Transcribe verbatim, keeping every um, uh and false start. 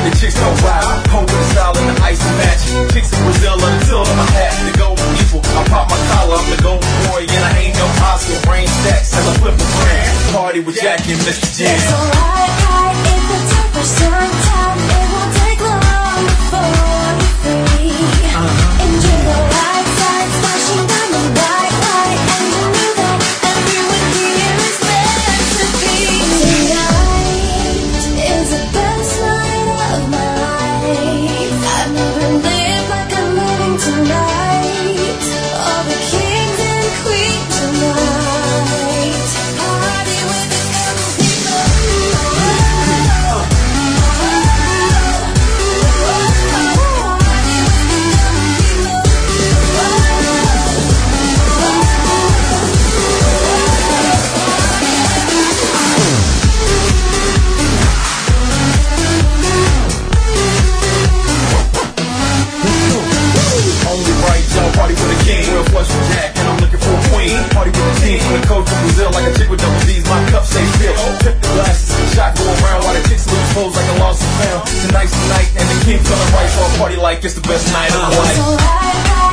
the chicks don't ride. Home with the style and the ice and match. Chicks in Brazil on the tilt of my hat. The golden eagle, I pop my collar, I'm the golden boy, and I ain't no Oscar. Brain stacks as I flip a brand. Party with Jack and Mister Jam. It's alright, right, if it's time for some time, it won't take long before you're free. Uh-huh. Enjoy the right side, flashing diamond bright light, and you knew that everyone here is meant to be. Tonight is the best night of my life. I've never lived like I'm living tonight. All the kings and queens tonight. Party with the young people. Only right, y'all party with a king. Real flush with Jack, and I'm looking for a queen. Party with a team from the coast of Brazil, like a chick with double D's. My cup stays filled. Tip the glasses, shot go around while the chicks lose pose like a lost and found. Tonight's the night, and the king's gonna right, so I party like it's the best night of my life. It's alright, right.